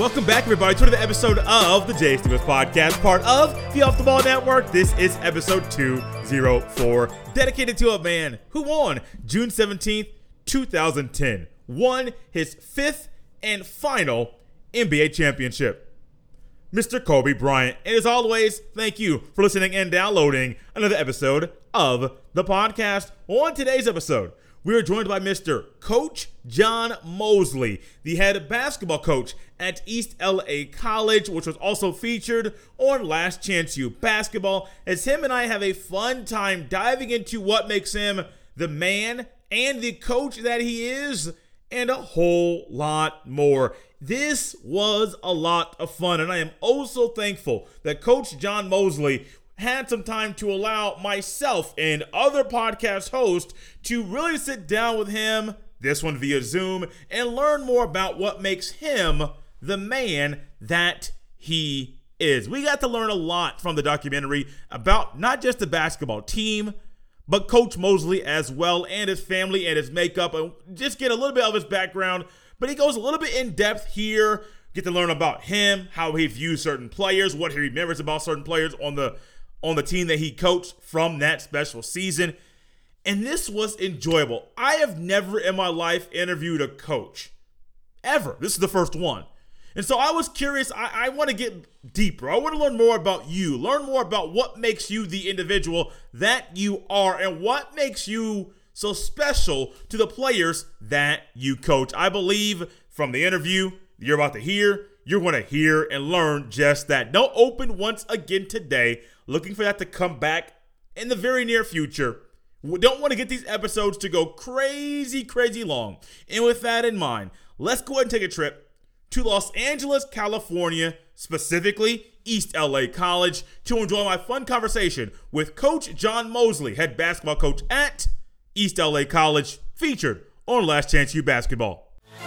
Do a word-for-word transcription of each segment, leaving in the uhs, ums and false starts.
Welcome back, everybody, to another episode of the Jay Stevens Podcast, part of the Off the Ball Network. This is episode two oh four, dedicated to a man who on June seventeenth, twenty ten, won his fifth and final N B A championship, Mister Kobe Bryant. And as always, thank you for listening and downloading another episode of the podcast. On today's episode, we are joined by Mister Coach John Mosley, the head basketball coach at East L A College, which was also featured on Last Chance U Basketball, as him and I have a fun time diving into what makes him the man and the coach that he is, and a whole lot more. This was a lot of fun, and I am oh so thankful that Coach John Mosley had some time to allow myself and other podcast hosts to really sit down with him, this one via Zoom, and learn more about what makes him the man that he is. We got to learn a lot from the documentary about not just the basketball team, but Coach Mosley as well, and his family and his makeup, and just get a little bit of his background. But he goes a little bit in depth here, get to learn about him, how he views certain players, what he remembers about certain players on the on the team that he coached from that special season. And this was enjoyable. I have never in my life interviewed a coach, ever. This is the first one. And so I was curious. I, I want to get deeper. I want to learn more about you, learn more about what makes you the individual that you are, and what makes you so special to the players that you coach. I believe from the interview you're about to hear, you're going to hear and learn just that. Don't open once again today. Looking for that to come back in the very near future. We don't want to get these episodes to go crazy, crazy long. And with that in mind, let's go ahead and take a trip to Los Angeles, California, specifically East L A College, to enjoy my fun conversation with Coach John Mosley, head basketball coach at East L A College, featured on Last Chance U Basketball.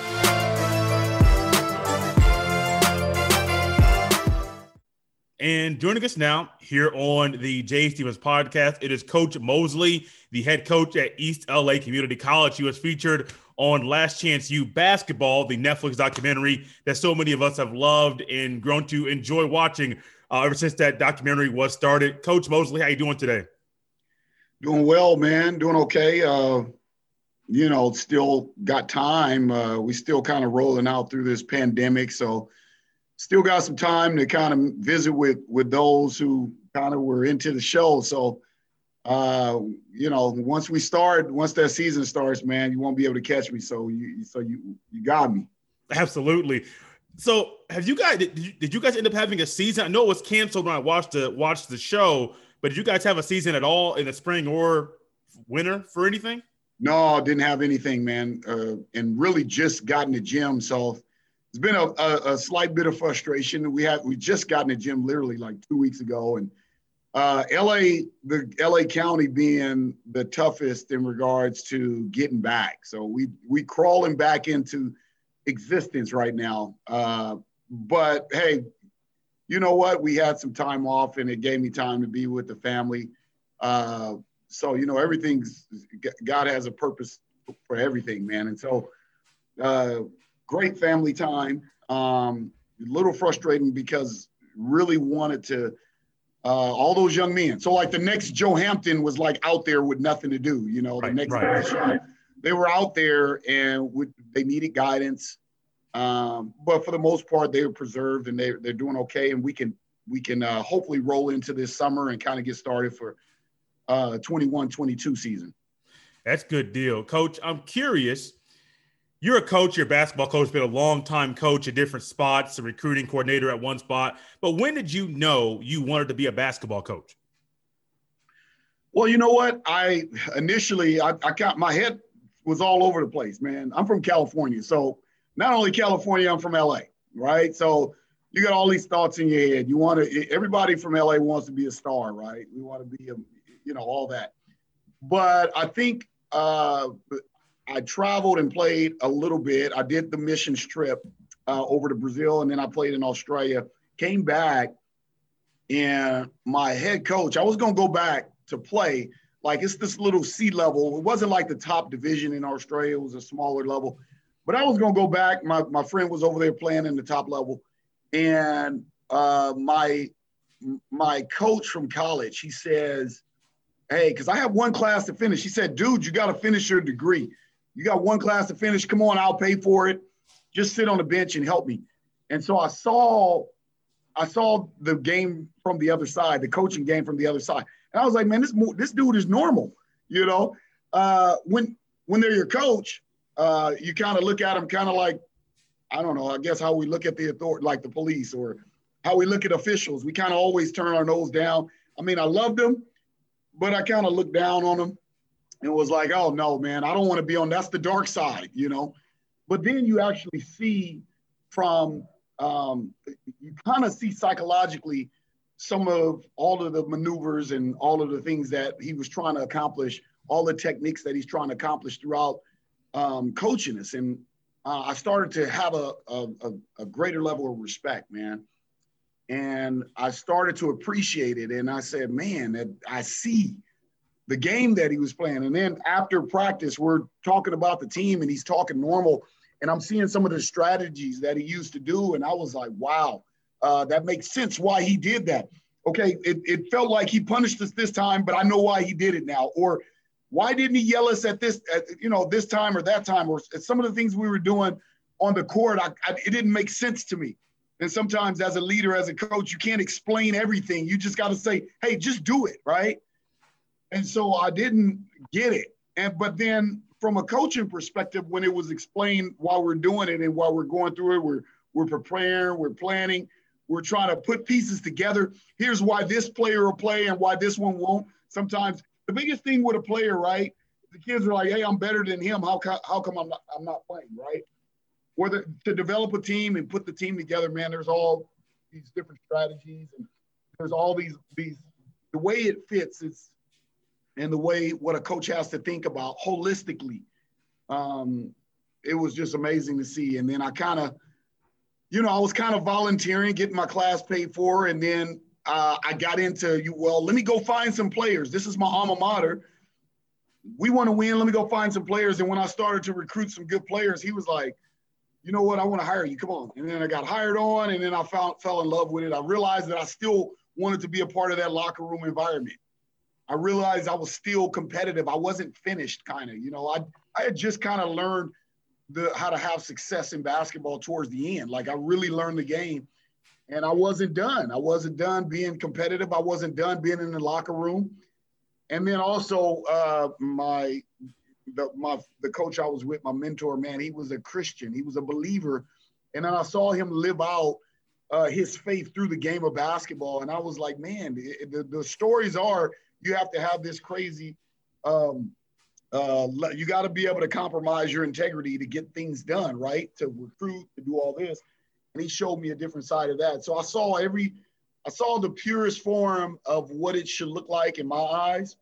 And joining us now here on the Jay Stevens Podcast, it is Coach Mosley, the head coach at East L A Community College. He was featured on Last Chance U Basketball, the Netflix documentary that so many of us have loved and grown to enjoy watching uh, ever since that documentary was started. Coach Mosley, how you doing today? Doing well, man. Doing okay. Uh, you know, still got time. Uh, we still kind of rolling out through this pandemic, so still got some time to kind of visit with with those who kind of were into the show. So, uh, you know, once we start, once that season starts, man, you won't be able to catch me. So you, so you, you got me. Absolutely. So, have you guys? Did you, did you guys end up having a season? I know it was canceled when I watched the watched the show, but did you guys have a season at all in the spring or winter for anything? No, didn't have anything, man, uh, and really just got in the gym. So it's been a, a, a slight bit of frustration. We had we just got in the gym literally like two weeks ago, and uh, L A, the L A County being the toughest in regards to getting back. So we we crawling back into existence right now. Uh, but hey, you know what? We had some time off, and it gave me time to be with the family. Uh, so you know, everything's God has a purpose for everything, man. And so. Uh, Great family time. Um, a little frustrating because really wanted to uh, all those young men. So like the next Joe Hampton was like out there with nothing to do. You know, the right, next right. They were out there and would, they needed guidance. Um, but for the most part, they were preserved and they they're doing okay. And we can we can uh, hopefully roll into this summer and kind of get started for uh, twenty-one twenty-two season. That's good deal, Coach. I'm curious. You're a coach, you're a basketball coach, been a long time coach at different spots, a recruiting coordinator at one spot. But when did you know you wanted to be a basketball coach? Well, you know what? I initially, I, I got my head was all over the place, man. I'm from California. So not only California, I'm from L A, right? So you got all these thoughts in your head. You want to, everybody from L A wants to be a star, right? We want to be, a, you know, all that. But I think, uh, I traveled and played a little bit. I did the mission trip uh, over to Brazil, and then I played in Australia. Came back, and my head coach, I was going to go back to play. Like, it's this little C level. It wasn't like the top division in Australia. It was a smaller level. But I was going to go back. My, my friend was over there playing in the top level. And uh, my, my coach from college, he says, hey, because I have one class to finish. He said, dude, you got to finish your degree. You got one class to finish. Come on, I'll pay for it. Just sit on the bench and help me. And so I saw, I saw the game from the other side, the coaching game from the other side. And I was like, man, this, this dude is normal. You know, uh, when, when they're your coach, uh, you kind of look at them kind of like, I don't know, I guess how we look at the authority, like the police, or how we look at officials. We kind of always turn our nose down. I mean, I loved them, but I kind of looked down on them and was like, oh no, man, I don't want to be on, that's the dark side, you know? But then you actually see from, um, you kind of see psychologically some of all of the maneuvers and all of the things that he was trying to accomplish, all the techniques that he's trying to accomplish throughout um, coaching us. And uh, I started to have a, a, a greater level of respect, man. And I started to appreciate it. And I said, man, that I see the game that he was playing. And then after practice, we're talking about the team and he's talking normal. And I'm seeing some of the strategies that he used to do. And I was like, wow, uh, that makes sense why he did that. Okay, it, it felt like he punished us this time, but I know why he did it now. Or why didn't he yell us at this, at, you know, this time or that time? Or some of the things we were doing on the court, I, I, it didn't make sense to me. And sometimes as a leader, as a coach, you can't explain everything. You just got to say, hey, just do it, right? And so I didn't get it. And but then from a coaching perspective, when it was explained while we're doing it and while we're going through it, we're we're preparing, we're planning, we're trying to put pieces together. Here's why this player will play and why this one won't. Sometimes the biggest thing with a player, right? The kids are like, hey, I'm better than him. How, how come I'm not, I'm not playing, right? Or the, to develop a team and put the team together, man, there's all these different strategies and there's all these, these the way it fits is, and the way what a coach has to think about holistically. Um, it was just amazing to see. And then I kind of, you know, I was kind of volunteering, getting my class paid for. And then uh, I got into, you. well, let me go find some players. This is my alma mater. We want to win. Let me go find some players. And when I started to recruit some good players, he was like, you know what, I want to hire you, come on. And then I got hired on, and then I found, fell in love with it. I realized that I still wanted to be a part of that locker room environment. I realized I was still competitive. I wasn't finished, kind of, you know, I, I had just kind of learned the how to have success in basketball towards the end. Like I really learned the game, and I wasn't done. I wasn't done being competitive. I wasn't done being in the locker room. And then also uh, my – The, my, the coach I was with, my mentor, man, he was a Christian. He was a believer. And then I saw him live out uh, his faith through the game of basketball. And I was like, man, the, the, the stories are you have to have this crazy um, uh, – you got to be able to compromise your integrity to get things done, right, to recruit, to do all this. And he showed me a different side of that. So I saw every – I saw the purest form of what it should look like in my eyes.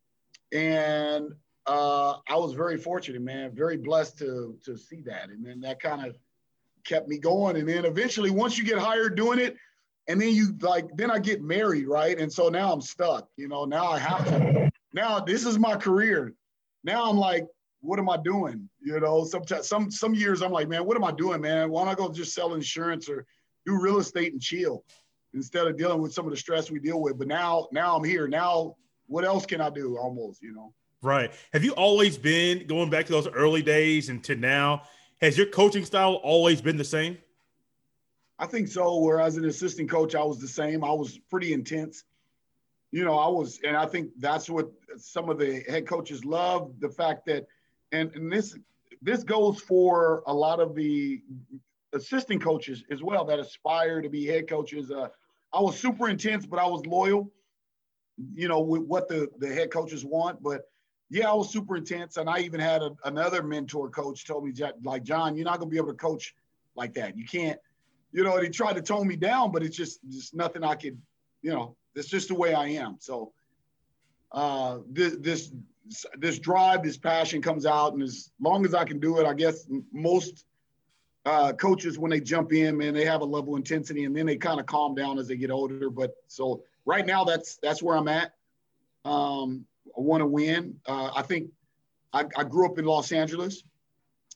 And – Uh, I was very fortunate, man, very blessed to to see that. And then that kind of kept me going. And then eventually, once you get hired doing it, and then you like, then I get married, right? And so now I'm stuck, you know, now I have to, now this is my career. Now I'm like, what am I doing? You know, sometimes, some, some years I'm like, man, what am I doing, man? Why don't I go just sell insurance or do real estate and chill instead of dealing with some of the stress we deal with? But now, now I'm here. Now, what else can I do almost, you know? Right. Have you always been, going back to those early days and to now, has your coaching style always been the same? I think so. Where as an assistant coach, I was the same. I was pretty intense. You know, I was, and I think that's what some of the head coaches love, the fact that, and, and this, this goes for a lot of the assistant coaches as well that aspire to be head coaches. Uh, I was super intense, but I was loyal, you know, with what the, the head coaches want. But yeah, I was super intense. And I even had a, another mentor coach told me, like, John, you're not going to be able to coach like that. You can't, you know, he tried to tone me down, but it's just, just nothing I could, you know, it's just the way I am. So uh, this, this, this drive, this passion comes out. And as long as I can do it, I guess most uh, coaches, when they jump in, man, they have a level of intensity and then they kind of calm down as they get older. But so right now that's, that's where I'm at. Um, I want to win. Uh, I think I, I grew up in Los Angeles,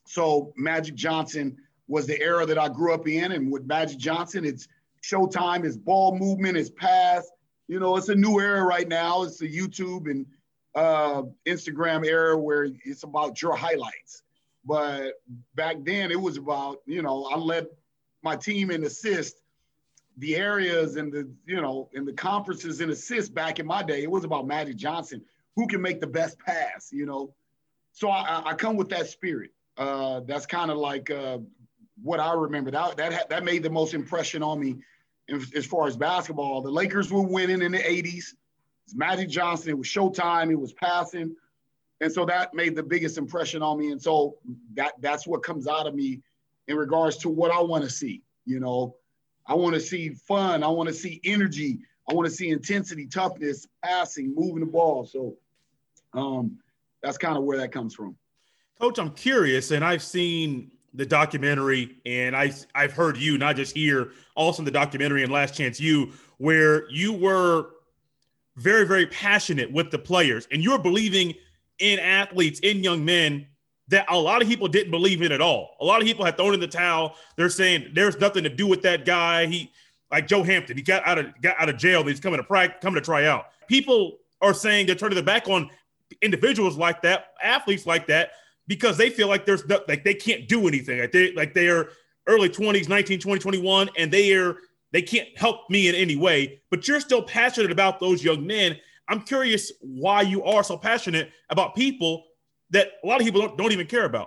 So Magic Johnson was the era that I grew up in. And with Magic Johnson, it's showtime, it's ball movement, it's pass. You know, it's a new era right now. It's the YouTube and uh, Instagram era where it's about your highlights. But back then it was about, you know, I led my team in assists, the areas and the, you know, and the conferences in assists back in my day. It was about Magic Johnson, who can make the best pass, you know. So I, I come with that spirit. Uh, that's kind of like uh, what I remember. That that that made the most impression on me as far as basketball. The Lakers were winning in the eighties. It's Magic Johnson. It was showtime. It was passing. And so that made the biggest impression on me. And so that that's what comes out of me in regards to what I want to see. You know, I want to see fun. I want to see energy. I want to see intensity, toughness, passing, moving the ball. So um, that's kind of where that comes from. Coach, I'm curious, and I've seen the documentary, and I, I've heard you, not just here, also in the documentary and Last Chance U, where you were very, very passionate with the players, and you're believing in athletes, in young men, that a lot of people didn't believe in at all. A lot of people had thrown in the towel. They're saying there's nothing to do with that guy. He, like Joe Hampton, he got out of got out of jail, and he's coming to practice, coming to try out. People are saying they're turning their back on individuals like that, athletes like that, because they feel like there's no, like they can't do anything. Like they like they're early twenties, nineteen, twenty, twenty-one, and they are they can't help me in any way. But you're still passionate about those young men. I'm curious why you are so passionate about people that a lot of people don't, don't even care about.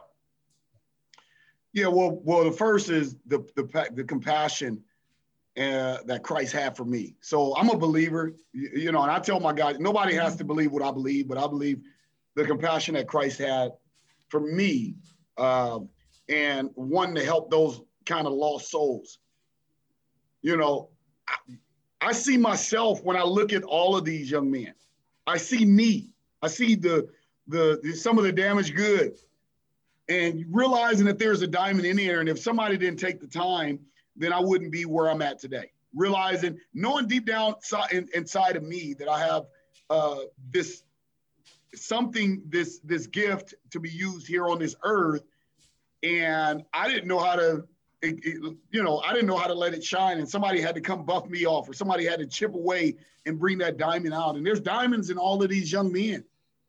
Yeah, well, well, the first is the the, the compassion uh, that Christ had for me. So I'm a believer, you, you know, and I tell my guys, nobody has to believe what I believe, but I believe the compassion that Christ had for me, uh, and one to help those kind of lost souls. You know, I, I see myself when I look at all of these young men. I see me. I see the the, the some of the damaged goods, and realizing that there's a diamond in there, and if somebody didn't take the time, then I wouldn't be where I'm at today. Realizing, knowing deep down inside of me that I have uh, this. something, this this gift to be used here on this earth, and I didn't know how to, it, it, you know, I didn't know how to let it shine, and somebody had to come buff me off, or somebody had to chip away and bring that diamond out. And there's diamonds in all of these young men,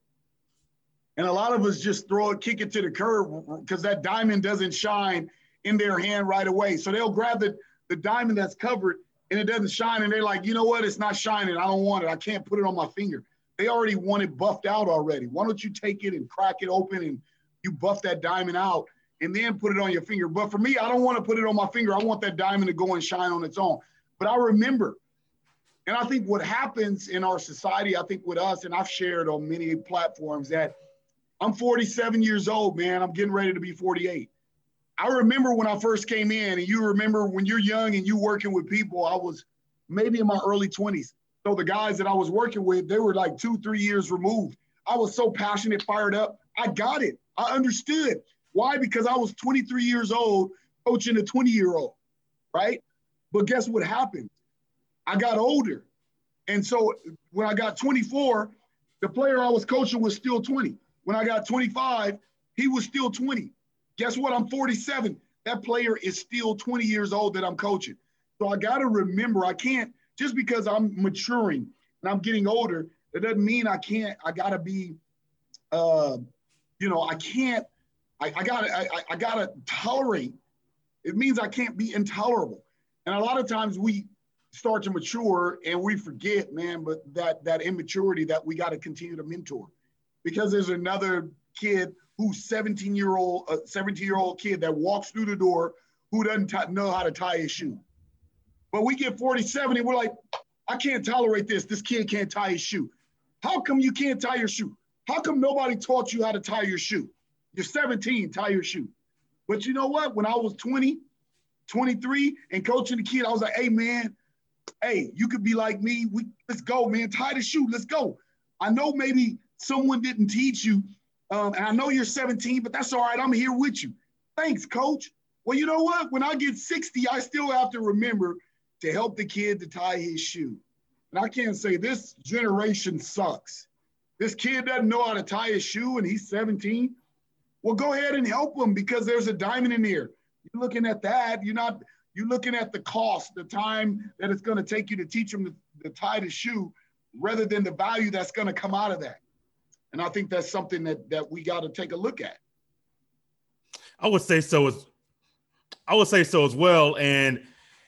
and a lot of us just throw it, kick it to the curb, because that diamond doesn't shine in their hand right away. So they'll grab the the diamond that's covered, and it doesn't shine, and they're like, you know what, it's not shining, I don't want it, I can't put it on my finger. They already want it buffed out already. Why don't you take it and crack it open and you buff that diamond out and then put it on your finger? But for me, I don't want to put it on my finger. I want that diamond to go and shine on its own. But I remember, and I think what happens in our society, I think with us, and I've shared on many platforms, that I'm forty-seven years old, man. I'm getting ready to be forty-eight. I remember when I first came in, and you remember when you're young and you working with people, I was maybe in my early twenties. So the guys that I was working with, they were like two, three years removed. I was so passionate, fired up. I got it. I understood. Why? Because I was twenty-three years old coaching a twenty-year-old, right? But guess what happened? I got older. And so when I got twenty-four, the player I was coaching was still twenty. When I got twenty-five, he was still twenty. Guess what? I'm forty-seven. That player is still twenty years old that I'm coaching. So I got to remember, I can't, just because I'm maturing and I'm getting older, that doesn't mean I can't, I gotta be, uh, you know, I can't, I, I gotta, I, I gotta tolerate. It means I can't be intolerable. And a lot of times we start to mature and we forget, man, but that, that immaturity that we gotta continue to mentor. Because there's another kid who's seventeen year old, a seventeen year old kid that walks through the door who doesn't t- know how to tie his shoe. But we get forty-seven and we're like, I can't tolerate this. This kid can't tie his shoe. How come you can't tie your shoe? How come nobody taught you how to tie your shoe? You're seventeen, tie your shoe. But you know what? When I was twenty, twenty-three and coaching the kid, I was like, hey, man, hey, you could be like me. We, let's go, man. Tie the shoe. Let's go. I know maybe someone didn't teach you, um, and I know you're seventeen, but that's all right. I'm here with you. Thanks, coach. Well, you know what? When I get sixty, I still have to remember to help the kid to tie his shoe. And I can't say this generation sucks. This kid doesn't know how to tie his shoe and he's seventeen. Well, go ahead and help them because there's a diamond in there. You're looking at that. You're not, you're looking at the cost, the time that it's going to take you to teach them to, to tie the shoe rather than the value that's going to come out of that. And I think that's something that, that we got to take a look at. I would say so as I would say so as well. And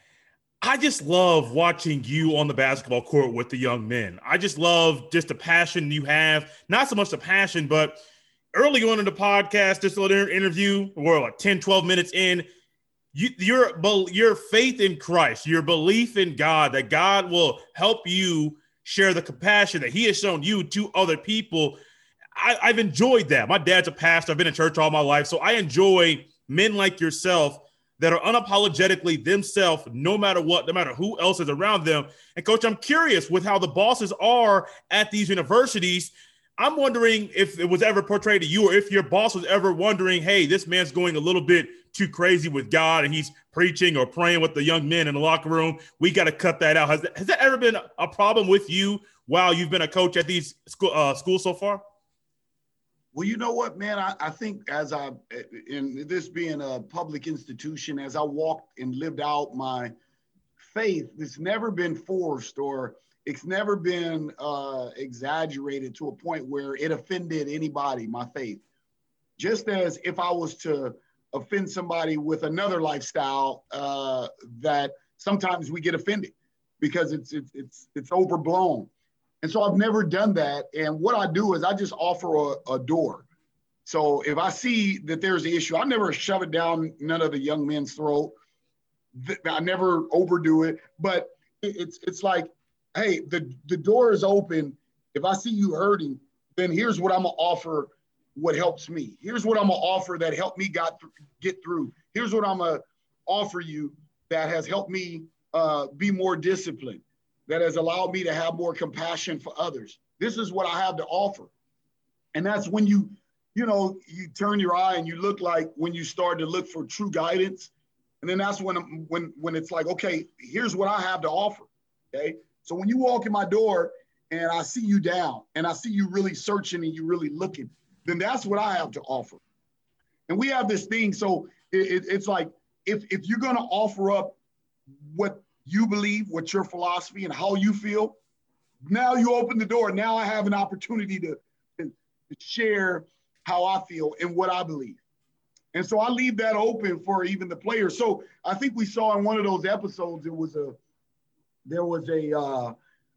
I just love watching you on the basketball court with the young men. I just love just the passion you have. Not so much the passion, but early on in the podcast, just a little interview, we're like ten, twelve minutes in, you, your, your faith in Christ, your belief in God, that God will help you share the compassion that he has shown you to other people. I, I've enjoyed that. My dad's a pastor. I've been in church all my life. So I enjoy men like yourself that are unapologetically themselves, no matter what, no matter who else is around them. And Coach, I'm curious with how the bosses are at these universities. I'm wondering if it was ever portrayed to you, or if your boss was ever wondering, hey, this man's going a little bit too crazy with God and he's preaching or praying with the young men in the locker room. We got to cut that out. Has that, has that ever been a problem with you while you've been a coach at these school, uh, schools so far? Well, you know what, man, I, I think as I, in this being a public institution, as I walked and lived out my faith, it's never been forced or it's never been uh, exaggerated to a point where it offended anybody, my faith. Just as if I was to offend somebody with another lifestyle uh, that sometimes we get offended because it's, it's, it's, it's overblown. And so I've never done that. And what I do is I just offer a, a door. So if I see that there's an issue, I never shove it down none of the young men's throat. I never overdo it. But it's it's like, hey, the, the door is open. If I see you hurting, then here's what I'm going to offer what helps me. Here's what I'm going to offer that helped me got th- get through. Here's what I'm going to offer you that has helped me uh, be more disciplined, that has allowed me to have more compassion for others. This is what I have to offer. And that's when you, you know, you turn your eye and you look like when you start to look for true guidance. And then that's when, when, when it's like, okay, here's what I have to offer, okay? So when you walk in my door and I see you down and I see you really searching and you really looking, then that's what I have to offer. And we have this thing, so it, it, it's like, if, if you're gonna offer up what you believe, what your philosophy and how you feel, now you open the door. Now I have an opportunity to, to, to share how I feel and what I believe. And so I leave that open for even the players. So I think we saw in one of those episodes, it was a, there was a, uh,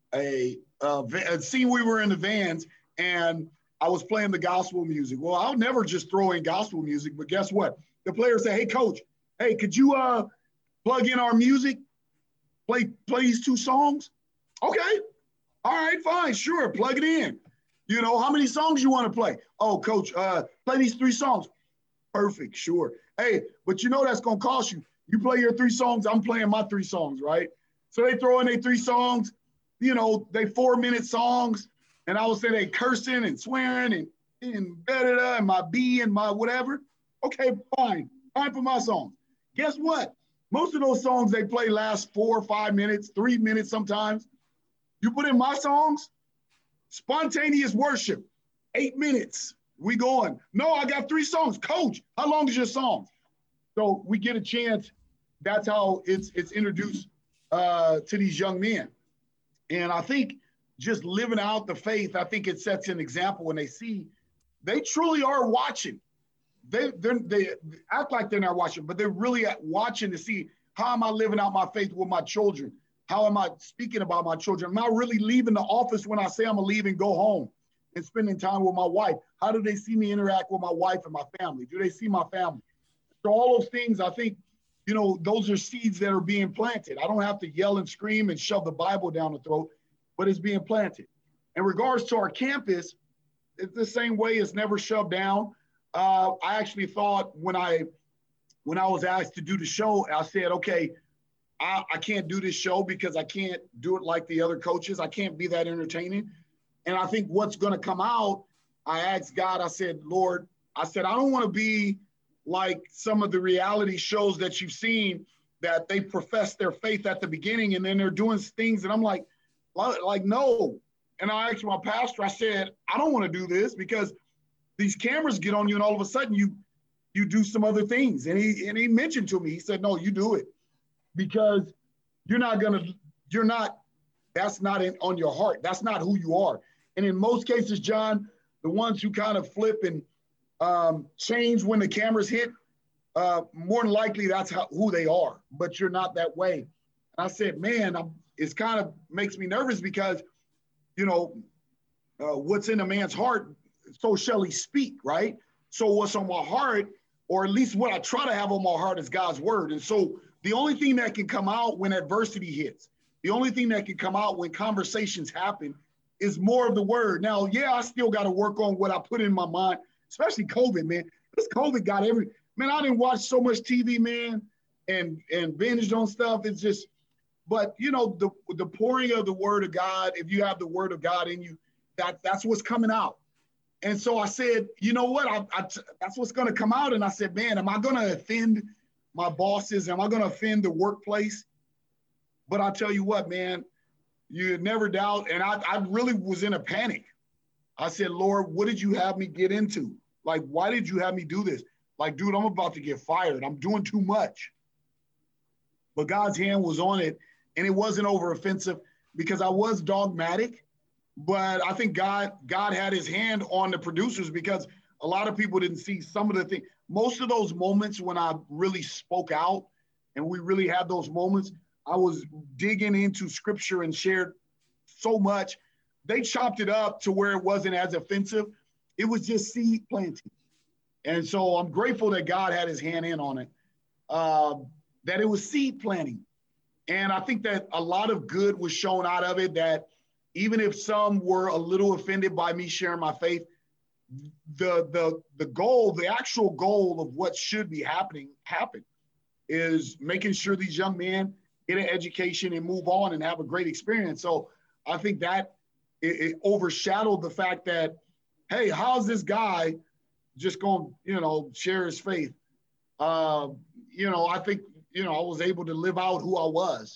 a, a, a scene we were in the vans and I was playing the gospel music. Well, I'll never just throw in gospel music, but guess what? The players say, hey, coach, hey, could you uh, plug in our music? Play, play these two songs? Okay. All right, fine, sure, plug it in. You know, how many songs you want to play? Oh, coach, uh, play these three songs. Perfect, sure. Hey, but you know that's going to cost you. You play your three songs, I'm playing my three songs, right? So they throw in their three songs, you know, they four-minute songs, and I would say they cursing and swearing and, and da-da-da and my B and my whatever. Okay, fine, time for my songs. Guess what? Most of those songs they play last four or five minutes, three minutes sometimes. You put in my songs, spontaneous worship, eight minutes. We going. No, I got three songs. Coach, how long is your song? So we get a chance. That's how it's it's introduced uh, to these young men. And I think just living out the faith, I think it sets an example when they see they truly are watching. They they act like they're not watching, but they're really watching to see how am I living out my faith with my children? How am I speaking about my children? Am I really leaving the office when I say I'm gonna leave and go home and spending time with my wife? How do they see me interact with my wife and my family? Do they see my family? So all those things, I think, you know, those are seeds that are being planted. I don't have to yell and scream and shove the Bible down the throat, but it's being planted. In regards to our campus, it's the same way. It's never shoved down. Uh, I actually thought when I when I was asked to do the show, I said, okay, I, I can't do this show because I can't do it like the other coaches. I can't be that entertaining. And I think what's going to come out, I asked God, I said, Lord, I said, I don't want to be like some of the reality shows that you've seen that they profess their faith at the beginning and then they're doing things. And I'm like, like, no. And I asked my pastor, I said, I don't want to do this because these cameras get on you, and all of a sudden you you do some other things. And he and he mentioned to me, he said, no, you do it because you're not gonna, you're not, that's not in, on your heart. That's not who you are. And in most cases, John, the ones who kind of flip and um, change when the cameras hit, uh, more than likely that's how, who they are, but you're not that way. And I said, man, I'm, it's kind of makes me nervous because, you know, uh, what's in a man's heart, so shall he speak, right? So what's on my heart, or at least what I try to have on my heart, is God's word. And so the only thing that can come out when adversity hits, the only thing that can come out when conversations happen is more of the word. Now, yeah, I still got to work on what I put in my mind, especially COVID, man. This COVID got every, man, I didn't watch so much T V, man, and, and binged on stuff. It's just, but, you know, the, the pouring of the word of God, if you have the word of God in you, that, that's what's coming out. And so I said, you know what, I, I, that's what's going to come out. And I said, man, am I going to offend my bosses? Am I going to offend the workplace? But I'll tell you what, man, you never doubt. And I, I really was in a panic. I said, Lord, what did you have me get into? Like, why did you have me do this? Like, dude, I'm about to get fired. I'm doing too much. But God's hand was on it, and it wasn't over offensive because I was dogmatic. But I think God, God had his hand on the producers because a lot of people didn't see some of the things. Most of those moments when I really spoke out and we really had those moments, I was digging into scripture and shared so much. They chopped it up to where it wasn't as offensive. It was just seed planting. And so I'm grateful that God had his hand in on it, uh, that it was seed planting. And I think that a lot of good was shown out of it, that even if some were a little offended by me sharing my faith, the, the, the goal, the actual goal of what should be happening, happened, is making sure these young men get an education and move on and have a great experience. So I think that it, it overshadowed the fact that, hey, how's this guy just going to, you know, share his faith? Uh, you know, I think, you know, I was able to live out who I was.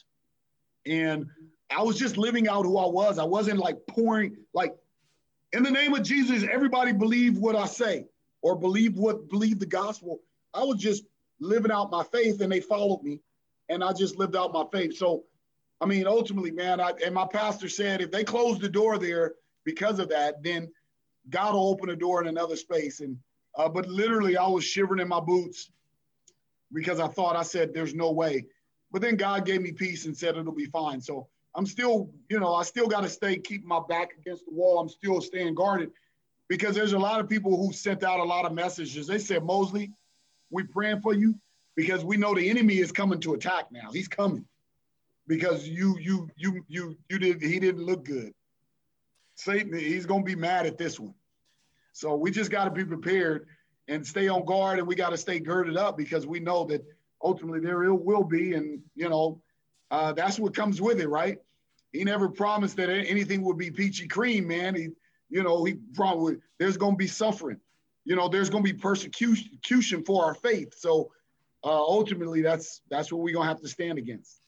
And I was just living out who I was. I wasn't like pouring, like, in the name of Jesus, everybody believe what I say or believe what, believe the gospel. I was just living out my faith and they followed me and I just lived out my faith. So, I mean, ultimately, man, I, and my pastor said, if they close the door there because of that, then God will open a door in another space. And, uh, but literally I was shivering in my boots because I thought, I said, there's no way. But then God gave me peace and said, it'll be fine. So I'm still, you know, I still got to stay, keep my back against the wall. I'm still staying guarded because there's a lot of people who sent out a lot of messages. They said, Mosley, we praying for you because we know the enemy is coming to attack now. He's coming because you, you, you, you, you did, he didn't look good. Satan, he's going to be mad at this one. So we just got to be prepared and stay on guard, and we got to stay girded up because we know that ultimately there will be, and, you know, uh, that's what comes with it, right? He never promised that anything would be peachy cream, man. He, you know, he probably, there's going to be suffering. You know, there's going to be persecution for our faith. So uh, ultimately, that's that's what we're going to have to stand against.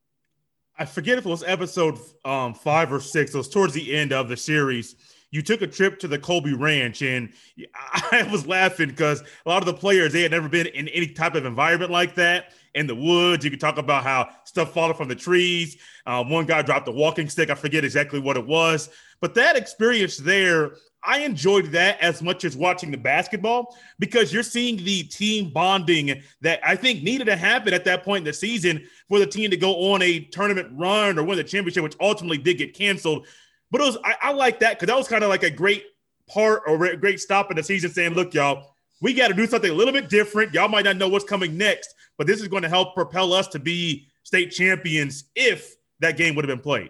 I forget if it was episode um, five or six. It was towards the end of the series. You took a trip to the Colby Ranch, and I was laughing because a lot of the players, they had never been in any type of environment like that. In the woods, you could talk about how stuff falling from the trees. Uh, one guy dropped a walking stick. I forget exactly what it was. But that experience there, I enjoyed that as much as watching the basketball because you're seeing the team bonding that I think needed to happen at that point in the season for the team to go on a tournament run or win the championship, which ultimately did get canceled. But it was, I, I like that because that was kind of like a great part or a great stop in the season saying, look, y'all, we got to do something a little bit different. Y'all might not know what's coming next, but this is going to help propel us to be state champions if that game would have been played.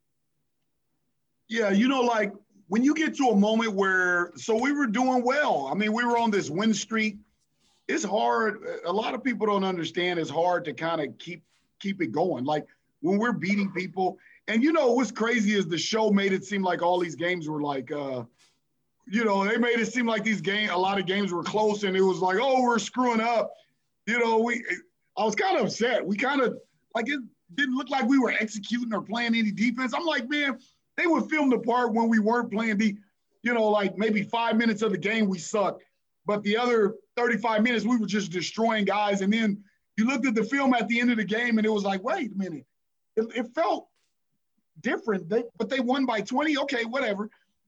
Yeah, you know, like when you get to a moment where, so we were doing well. I mean, we were on this win streak. It's hard. A lot of people don't understand it's hard to kind of keep keep it going. Like when we're beating people. And, you know, what's crazy is the show made it seem like all these games were like, uh, you know, they made it seem like these game, a lot of games were close and it was like, oh, we're screwing up. You know, we, I was kind of upset. We kind of, like, it didn't look like we were executing or playing any defense. I'm like, man, they would film the part when we weren't playing D. you know, like maybe five minutes of the game we sucked, but the other thirty-five minutes we were just destroying guys. And then you looked at the film at the end of the game and it was like, wait a minute, it, it felt different, they, but they won by twenty. Okay, whatever.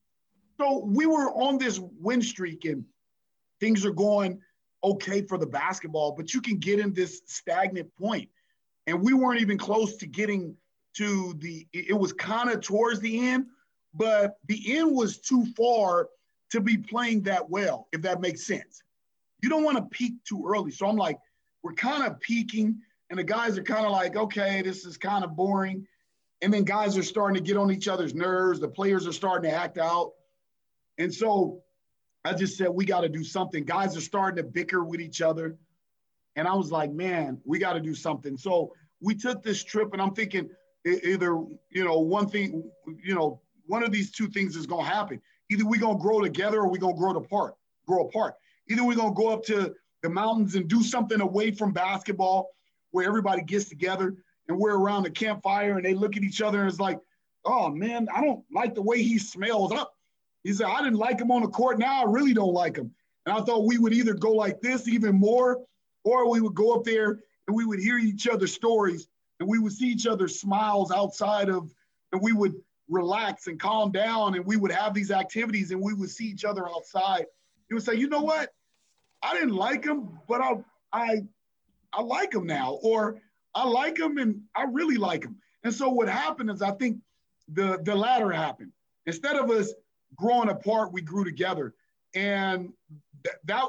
So we were on this win streak and things are going okay for the basketball, but you can get in this stagnant point. And we weren't even close to getting to the, it was kind of towards the end, but the end was too far to be playing that well, if that makes sense. You don't want to peak too early. So I'm like, we're kind of peaking and the guys are kind of like, okay, this is kind of boring. And then guys are starting to get on each other's nerves. The players are starting to act out. And so I just said, we got to do something. Guys are starting to bicker with each other. And I was like, man, we got to do something. So we took this trip and I'm thinking either, you know, one thing, you know, one of these two things is going to happen. Either we're going to grow together or we're going to grow apart, grow apart. Either we're going to go up to the mountains and do something away from basketball where everybody gets together and we're around the campfire and they look at each other and it's like, oh man, I don't like the way he smells up. He said, I didn't like him on the court. Now I really don't like him. And I thought we would either go like this even more, or we would go up there and we would hear each other's stories and we would see each other's smiles outside of, and we would relax and calm down and we would have these activities and we would see each other outside. He would say, you know what? I didn't like him, but I, I, I like him now, or I like him and I really like him. And so what happened is I think the, the latter happened. Instead of us growing apart, we grew together. And th- that,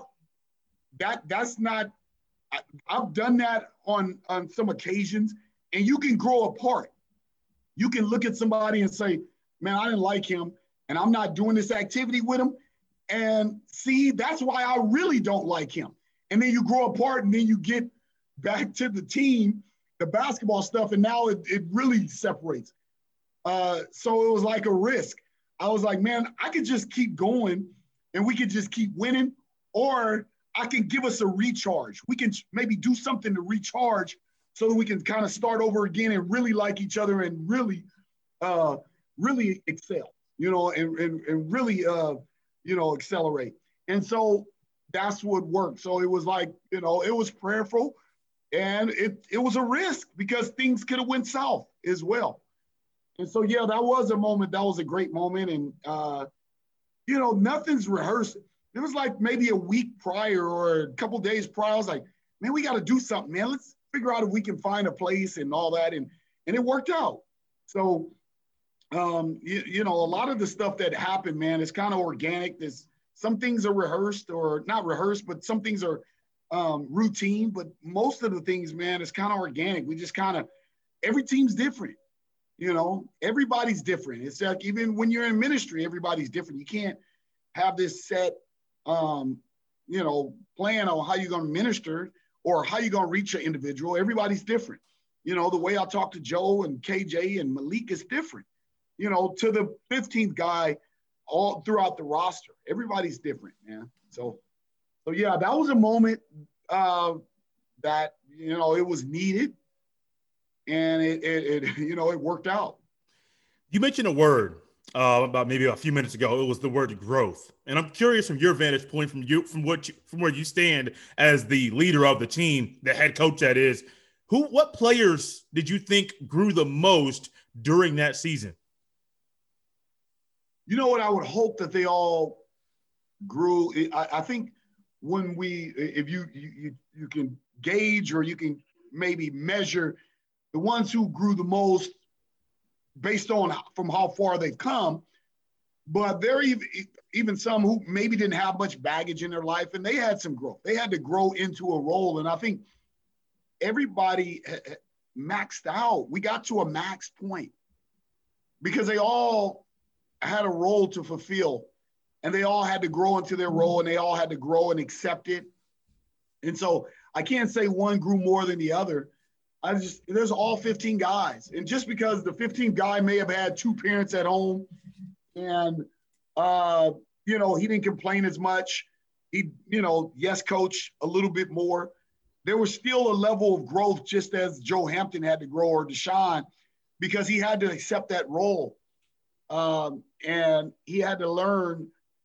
that, that's not, I, I've done that on, on some occasions, and you can grow apart. You can look at somebody and say, man, I didn't like him and I'm not doing this activity with him. And see, that's why I really don't like him. And then you grow apart and then you get back to the team, the basketball stuff, and now it, it really separates. Uh, so it was like a risk. I was like, man, I could just keep going and we could just keep winning, or I can give us a recharge. We can maybe do something to recharge so that we can kind of start over again and really like each other and really, uh, really excel, you know, and, and, and really, uh, you know, accelerate. And so that's what worked. So it was like, you know, it was prayerful and it, it was a risk because things could have went south as well. And so, yeah, that was a moment. That was a great moment. And, uh, you know, nothing's rehearsed. It was like maybe a week prior or a couple days prior. I was like, man, we got to do something, man. Let's figure out if we can find a place and all that. And, and it worked out. So, um, you, you know, a lot of the stuff that happened, man, is kind of organic. There's some things are rehearsed or not rehearsed, but some things are um, routine. But most of the things, man, is kind of organic. We just kind of, every team's different. You know, everybody's different. It's like even when you're in ministry, everybody's different. You can't have this set, um, you know, plan on how you're going to minister or how you're going to reach an individual. Everybody's different. You know, the way I talk to Joe and K J and Malik is different, you know, to the fifteenth guy all throughout the roster. Everybody's different, man. So, so yeah, that was a moment uh, that, you know, it was needed. And it, it, it, you know, it worked out. You mentioned a word uh, about maybe a few minutes ago. It was the word growth, and I'm curious from your vantage point, from you, from what, you, from where you stand as the leader of the team, the head coach. That is, who, what players did you think grew the most during that season? You know what? I would hope that they all grew. I, I think when we, if you, you you can gauge or you can maybe measure the ones who grew the most based on from how far they've come, but there are even, even some who maybe didn't have much baggage in their life and they had some growth. They had to grow into a role. And I think everybody maxed out. We got to a max point because they all had a role to fulfill and they all had to grow into their role and they all had to grow and accept it. And so I can't say one grew more than the other. I just, there's all fifteen guys. And just because the fifteenth guy may have had two parents at home and, uh, you know, he didn't complain as much. He, you know, yes, coach a little bit more. There was still a level of growth just as Joe Hampton had to grow or Deshaun because he had to accept that role. Um, and he had to learn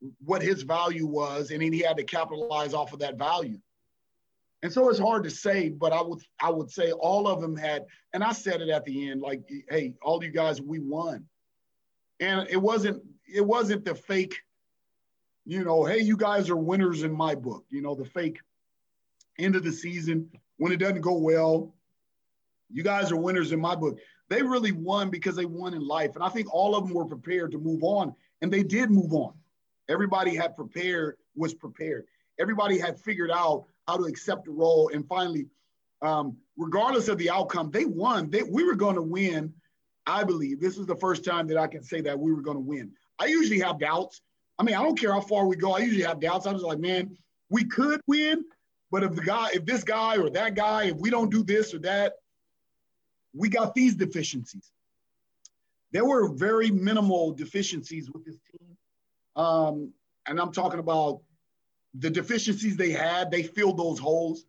what his value was, and then he had to capitalize off of that value. And so it's hard to say, but I would I would say all of them had, and I said it at the end, like, hey, all you guys, we won. And it wasn't it wasn't the fake, you know, hey, you guys are winners in my book, you know, the fake end of the season when it doesn't go well. You guys are winners in my book. They really won because they won in life. And I think all of them were prepared to move on, and they did move on. Everybody had prepared, was prepared. Everybody had figured out how to accept the role. And finally, um, regardless of the outcome, they won. They, we were going to win. I believe this is the first time that I can say that we were going to win. I usually have doubts. I mean, I don't care how far we go. I usually have doubts. I was like, man, we could win, but if the guy, if this guy or that guy, if we don't do this or that, we got these deficiencies. There were very minimal deficiencies with this team. Um, and I'm talking about the deficiencies they had. They filled those holes,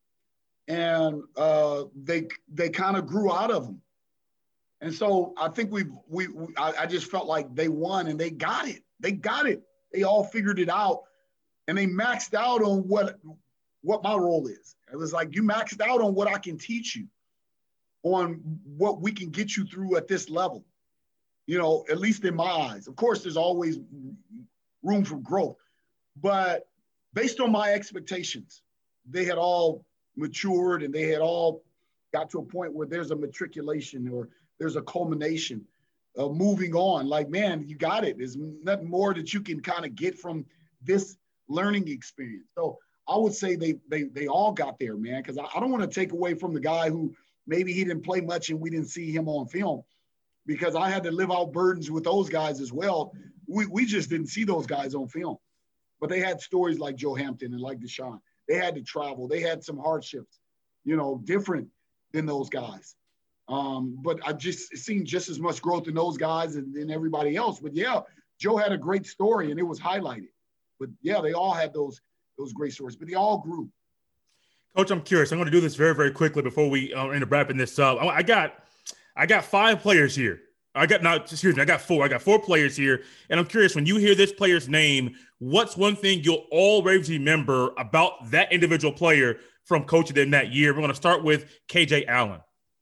and uh, they they kind of grew out of them. And so I think we've we, we I, I just felt like they won, and they got it. They got it. They all figured it out, and they maxed out on what what my role is. It was like, you maxed out on what I can teach you, on what we can get you through at this level, you know, at least in my eyes. Of course, there's always room for growth, but based on my expectations, they had all matured, and they had all got to a point where there's a matriculation, or there's a culmination of moving on. Like, man, you got it. There's nothing more that you can kind of get from this learning experience. So I would say they they they all got there, man, because I, I don't want to take away from the guy who maybe he didn't play much and we didn't see him on film, because I had to live out burdens with those guys as well. We we just didn't see those guys on film. But they had stories like Joe Hampton and like Deshaun. They had to travel. They had some hardships, you know, different than those guys. Um, but I just seen just as much growth in those guys and, and everybody else. But, yeah, Joe had a great story, and it was highlighted. But, yeah, they all had those those great stories. But they all grew. Coach, I'm curious. I'm going to do this very, very quickly before we uh, end up wrapping this up. I got, I got five players here. I got not excuse me. I got four. I got four players here, and I'm curious, when you hear this player's name, what's one thing you'll always remember about that individual player from coaching them that year? We're going to start with K J Allen.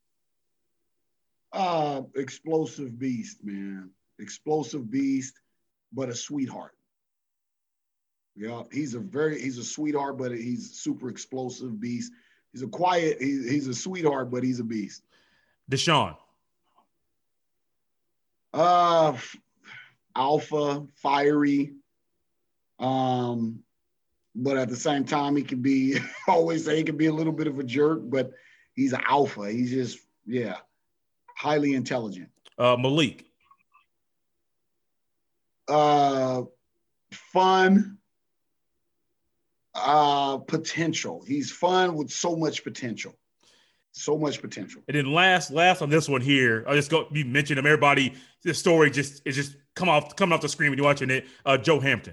Uh, explosive beast, man. Explosive beast, but a sweetheart. Yeah, he's a very he's a sweetheart, but he's a super explosive beast. He's a quiet. He, he's a sweetheart, but he's a beast. Deshaun. Uh, alpha, fiery, um, but at the same time, he can be, always say he can be a little bit of a jerk, but he's an alpha. He's just, yeah, highly intelligent. Uh, Malik. Uh, fun, uh, potential. He's fun with so much potential. So much potential. And then last, last on this one here, I'll just go. You mentioned him. Everybody, the story just is just come off, coming off the screen when you're watching it. Uh, Joe Hampton.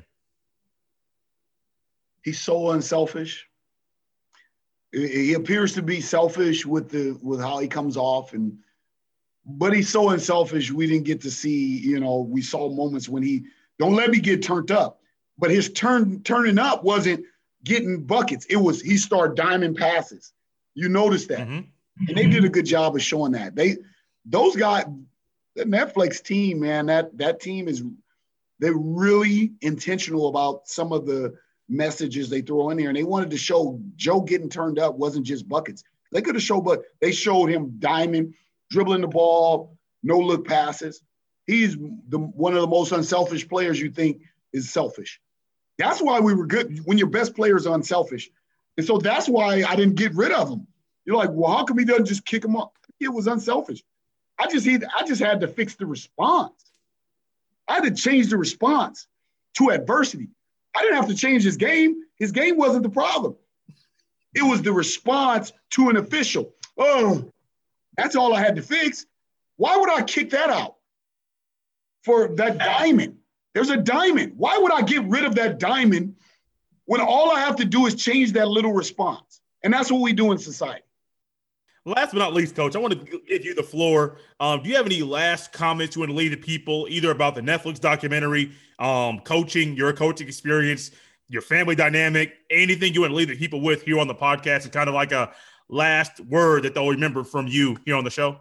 He's so unselfish. He appears to be selfish with the with how he comes off, and but he's so unselfish. We didn't get to see. You know, we saw moments when he don't let me get turned up, but his turn turning up wasn't getting buckets. It was he started diming passes. You noticed that. Mm-hmm. And they did a good job of showing that. They, those guys, the Netflix team, man, that, that team is, they're really intentional about some of the messages they throw in there. And they wanted to show Joe getting turned up wasn't just buckets. They could have showed, but they showed him diamond, dribbling the ball, no look passes. He's the, one of the most unselfish players you think is selfish. That's why we were good. When your best player is unselfish. And so that's why I didn't get rid of him. You're like, well, how come he doesn't just kick him up? It was unselfish. I just he, I just had to fix the response. I had to change the response to adversity. I didn't have to change his game. His game wasn't the problem. It was the response to an official. Oh, that's all I had to fix. Why would I kick that out for that diamond? There's a diamond. Why would I get rid of that diamond when all I have to do is change that little response? And that's what we do in society. Last but not least, Coach, I want to give you the floor. Um, do you have any last comments you want to leave to people, either about the Netflix documentary, um, coaching, your coaching experience, your family dynamic, anything you want to leave the people with here on the podcast, and kind of like a last word that they'll remember from you here on the show?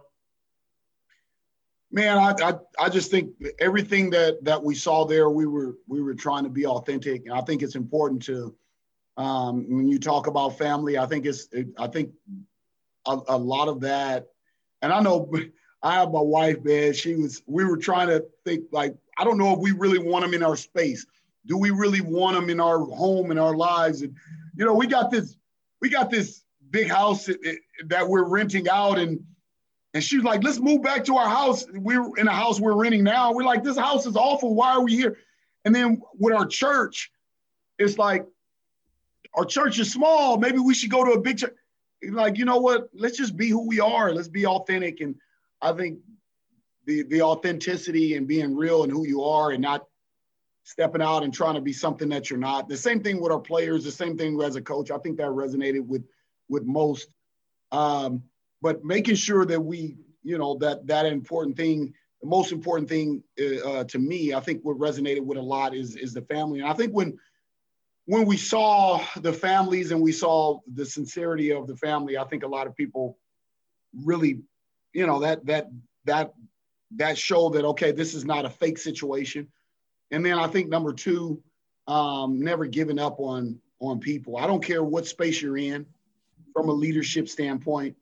Man, I, I I just think everything that that we saw there, we were we were trying to be authentic, and I think it's important to um, when you talk about family. I think it's it, I think. A, a lot of that, and I know I have my wife, man. She was, we were trying to think like, I don't know if we really want them in our space. Do we really want them in our home, in our lives? And, you know, we got this, we got this big house that, that we're renting out. And, and she's like, let's move back to our house. We're in a house we're renting now. We're like, this house is awful. Why are we here? And then with our church, it's like, our church is small. Maybe we should go to a big church. Like, you know what, let's just be who we are. Let's be authentic. And I think the the authenticity and being real and who you are and not stepping out and trying to be something that you're not. The same thing with our players, the same thing as a coach. I think that resonated with with most. Um, but making sure that we, you know, that that important thing, the most important thing uh, to me, I think what resonated with a lot is is the family. And I think when When we saw the families and we saw the sincerity of the family, I think a lot of people really, you know, that that that that showed that, okay, this is not a fake situation. And then I think number two, um, never giving up on on people. I don't care what space you're in from a leadership standpoint.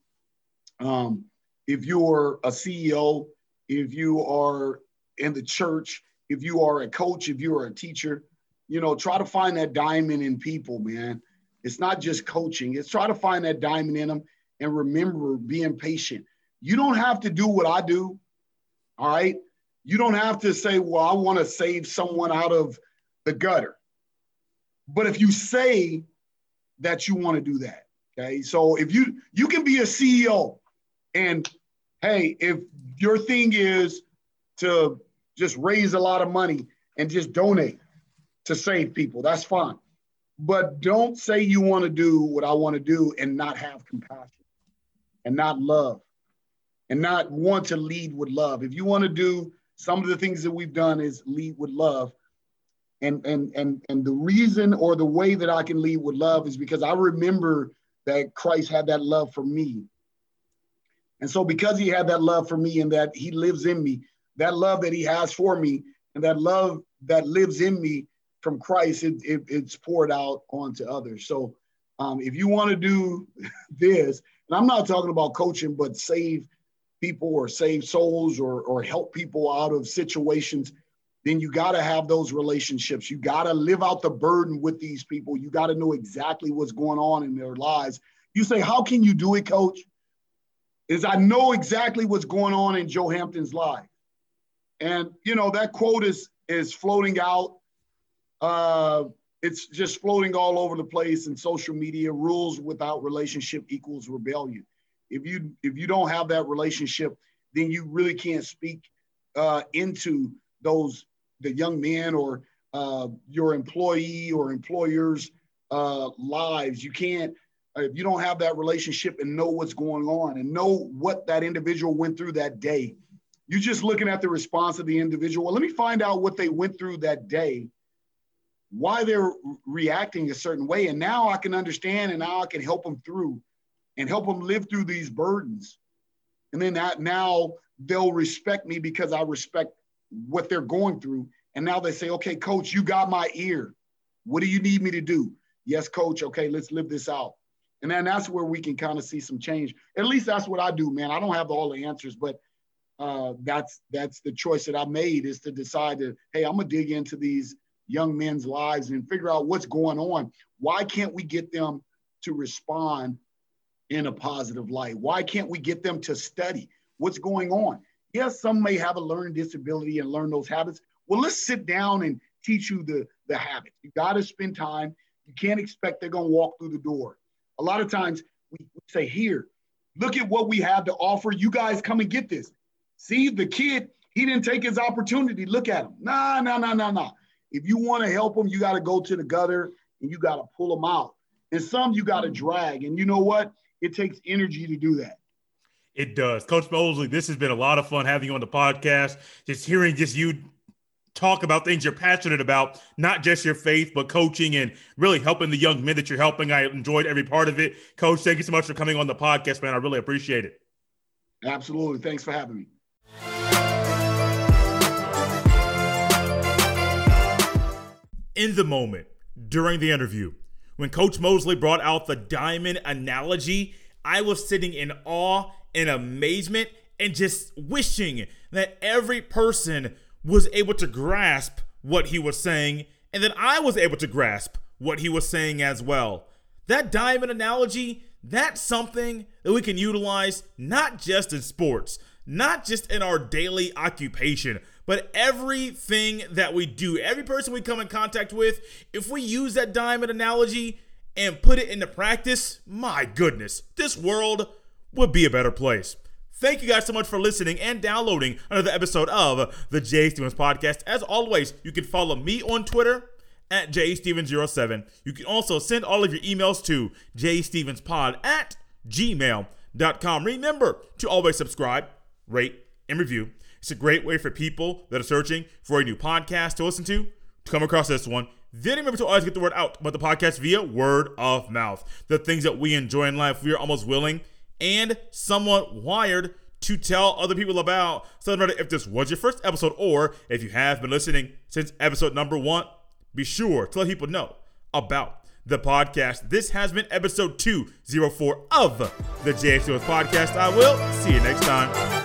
Um, if you're a C E O, if you are in the church, if you are a coach, if you are a teacher, you know, try to find that diamond in people, man. It's not just coaching. It's try to find that diamond in them and remember being patient. You don't have to do what I do, all right? You don't have to say, well, I want to save someone out of the gutter. But if you say that you want to do that, okay? So if you, you can be a C E O and, hey, if your thing is to just raise a lot of money and just donate to save people, that's fine. But don't say you want to do what I want to do and not have compassion and not love and not want to lead with love. If you want to do some of the things that we've done is lead with love. And, and, and, and the reason or the way that I can lead with love is because I remember that Christ had that love for me. And so because he had that love for me and that he lives in me, that love that he has for me and that love that lives in me from Christ, it, it, it's poured out onto others. So um, if you want to do this, and I'm not talking about coaching, but save people or save souls or, or help people out of situations, then you got to have those relationships. You got to live out the burden with these people. You got to know exactly what's going on in their lives. You say, how can you do it, Coach? Is I know exactly what's going on in Joe Hampton's life. And, you know, that quote is, is floating out. Uh, it's just floating all over the place in social media. Rules without relationship equals rebellion. If you if you don't have that relationship, then you really can't speak uh, into those the young men or uh, your employee or employers' uh, lives. You can't uh, if you don't have that relationship and know what's going on and know what that individual went through that day. You're just looking at the response of the individual. Well, let me find out what they went through that day, why they're reacting a certain way. And now I can understand and now I can help them through and help them live through these burdens. And then that now they'll respect me because I respect what they're going through. And now they say, okay, Coach, you got my ear. What do you need me to do? Yes, Coach. Okay, let's live this out. And then that's where we can kind of see some change. At least that's what I do, man. I don't have all the answers, but uh, that's that's the choice that I made, is to decide that, hey, I'm going to dig into these young men's lives and figure out what's going on. Why can't we get them to respond in a positive light? Why can't we get them to study what's going on? Yes, some may have a learning disability and learn those habits. Well, let's sit down and teach you the, the habits. You got to spend time. You can't expect they're going to walk through the door. A lot of times we say, here, look at what we have to offer. You guys come and get this. See, the kid, he didn't take his opportunity. Look at him. Nah, nah, nah, nah, nah. If you want to help them, you got to go to the gutter and you got to pull them out. And some you got to drag. And you know what? It takes energy to do that. It does. Coach Mosley, this has been a lot of fun having you on the podcast. Just hearing just you talk about things you're passionate about, not just your faith, but coaching and really helping the young men that you're helping. I enjoyed every part of it. Coach, thank you so much for coming on the podcast, man. I really appreciate it. Absolutely. Thanks for having me. In the moment, during the interview, when Coach Mosley brought out the diamond analogy, I was sitting in awe and amazement and just wishing that every person was able to grasp what he was saying and that I was able to grasp what he was saying as well. That diamond analogy, that's something that we can utilize not just in sports, not just in our daily occupation, but everything that we do, every person we come in contact with, if we use that diamond analogy and put it into practice, my goodness, this world would be a better place. Thank you guys so much for listening and downloading another episode of the Jay Stevens Podcast. As always, you can follow me on Twitter at J Stevens zero seven. You can also send all of your emails to jstevenspod at gmail dot com. Remember to always subscribe, rate, and review. It's a great way for people that are searching for a new podcast to listen to to come across this one. Then remember to always get the word out about the podcast via word of mouth. The things that we enjoy in life, we are almost willing and somewhat wired to tell other people about. So no matter if this was your first episode or if you have been listening since episode number one, be sure to let people know about the podcast. This has been episode two oh four of the Jay Stevens Podcast. I will see you next time.